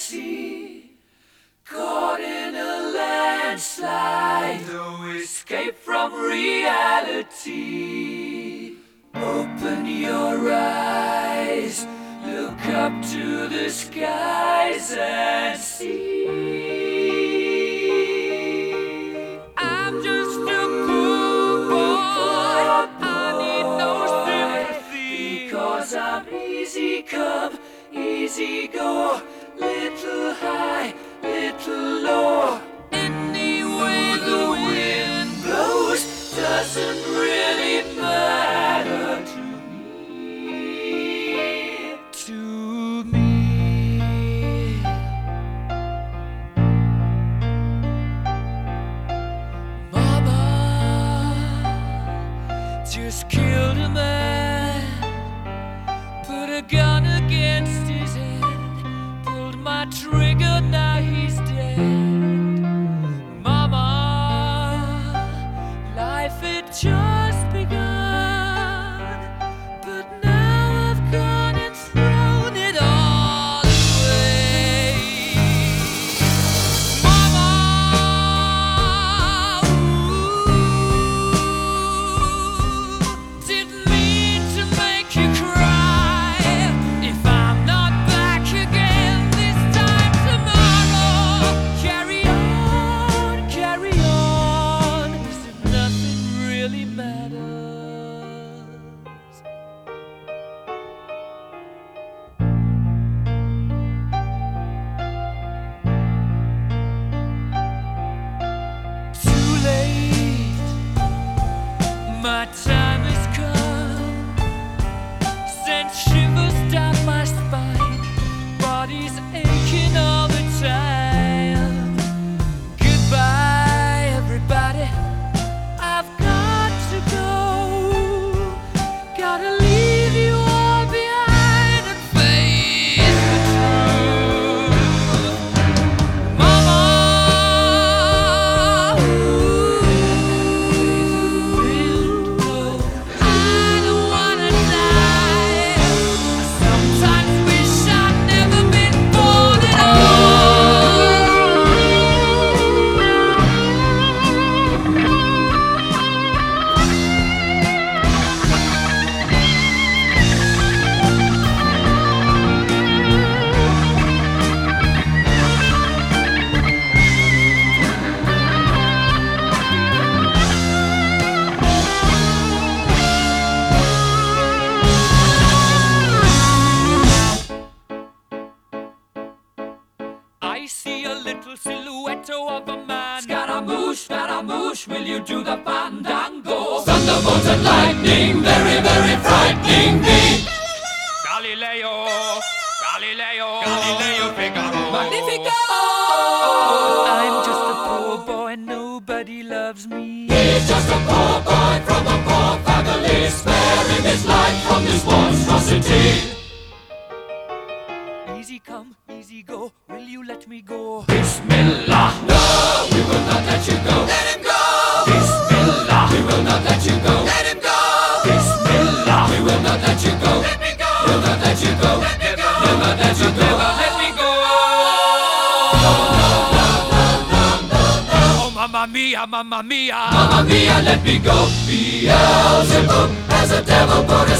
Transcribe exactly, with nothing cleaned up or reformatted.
fantasy, caught in a landslide, no escape from reality. Open your eyes, look up to the skies and see. I'm just a poor boy, I need no sympathy, because I'm easy come, easy go, little high, little low. Any way the wind blows doesn't really matter to me, to me. Mama just killed a man, put a gun against his head, pulled my trigger, now he's dead. Mama, life had just begun, but now I've gone and thrown it all away. Mama, ooh, didn't mean to make you cry. If I'm not back again this time tomorrow, carry on, carry on, as if nothing really matters. Too late, my time has come, sent shivers down my spine, body's aching all the time. Goodbye, everybody, I've got to go, gotta leave you all behind and face the truth. Mama, ooh, I don't wanna die. I sometimes wish I'd never been born at I see a little silhouette of a man. Scaramouche, Scaramouche, will you do the fandango? Thunderbolt and lightning, very, very frightening me. Galileo, Galileo, Galileo Figaro. Magnifico! I'm just a poor boy, nobody loves me. He's just a poor boy from a poor family, sparing his life from this monstrosity. Easy come, easy go, will you let me go? Bismillah, no, we will not let you go. Let him go. Bismillah, we will not let you go. Let him go. Bismillah, we will not let you go. Let me go. We'll not let you go. Let me go. We'll not let you go. Let me go. Oh, mamma mia, mamma mia. Mamma mia, let me go. Beelzebub has a devil put